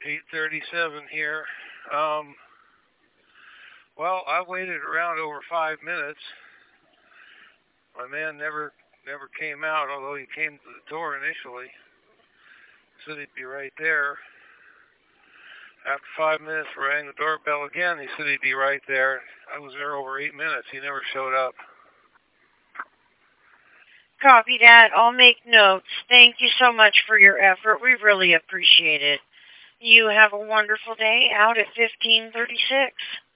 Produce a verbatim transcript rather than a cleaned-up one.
eight thirty-seven here. Um, well, I waited around over five minutes. My man never never came out, although he came to the door initially. Said he'd be right there. After five minutes, rang the doorbell again. He said he'd be right there. I was there over eight minutes. He never showed up. Copy that. I'll make notes. Thank you so much for your effort. We really appreciate it. You have a wonderful day out at fifteen thirty-six.